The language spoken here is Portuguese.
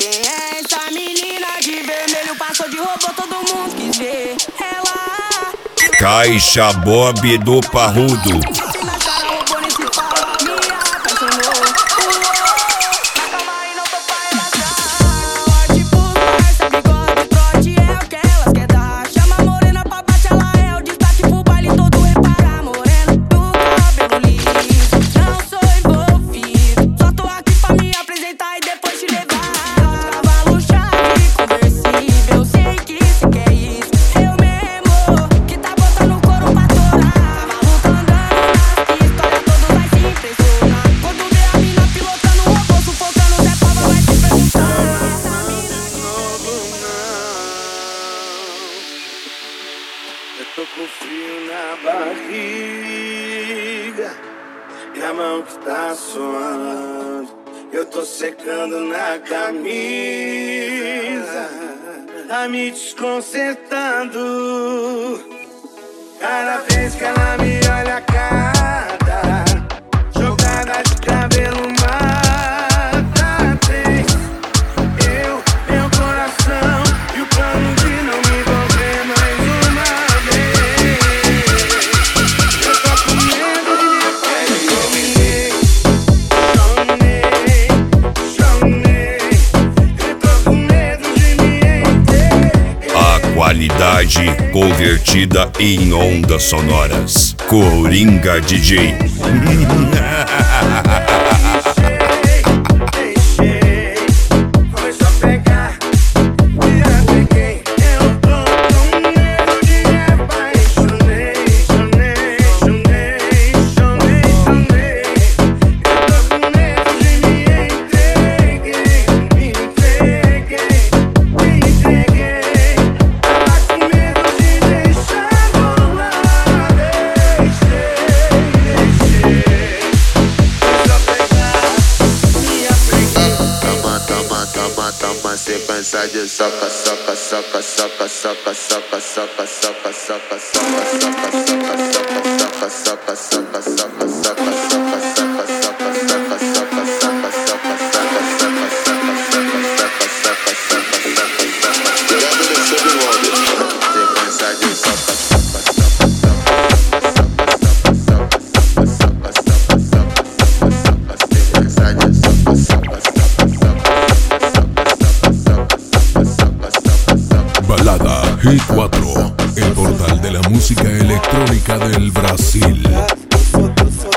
Quem é essa menina de vermelho? Passou de robô, todo mundo quis ver ela. Caixa Bob do Parrudo. Eu tô com frio na barriga e a mão que tá suando. Eu tô secando na camisa, tá me desconcertando. Cada vez que ela me olha, cada jogada de cabelo mata. Tem eu, meu coração e o plano de não me envolver mais uma vez. Eu tô com medo de minha pele. Chonei. Eu tô com medo de me entregar. A qualidade convertida em ondas sonoras. Coringa DJ. Sequência de soca, soca, soca, soca, soca, soca, soca, soca, soca, soca, soca, soca, soca, Hit 4, el portal de la música electrónica del Brasil.